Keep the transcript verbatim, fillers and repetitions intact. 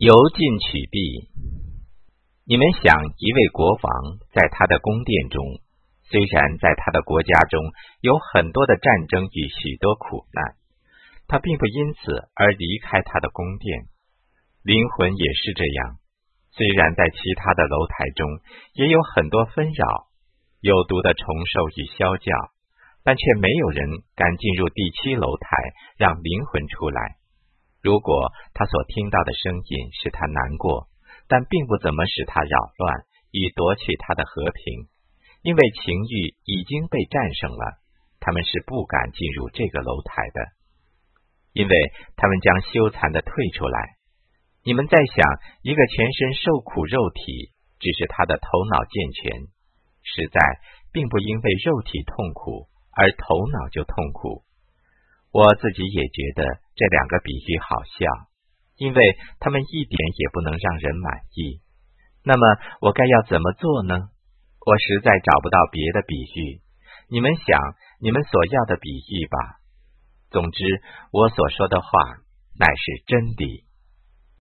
由进取弊。你们想，一位国王在他的宫殿中，虽然在他的国家中有很多的战争与许多苦难，他并不因此而离开他的宫殿。灵魂也是这样，虽然在其他的楼台中也有很多纷扰，有毒的虫兽与啸叫，但却没有人敢进入第七楼台让灵魂出来。如果他所听到的声音使他难过，但并不怎么使他扰乱以夺取他的和平，因为情欲已经被战胜了，他们是不敢进入这个楼台的，因为他们将羞惭地退出来。你们在想，一个全身受苦肉体，只是他的头脑健全，实在并不因为肉体痛苦而头脑就痛苦。我自己也觉得这两个比喻好笑，因为他们一点也不能让人满意。那么我该要怎么做呢？我实在找不到别的比喻，你们想你们所要的比喻吧。总之，我所说的话乃是真理。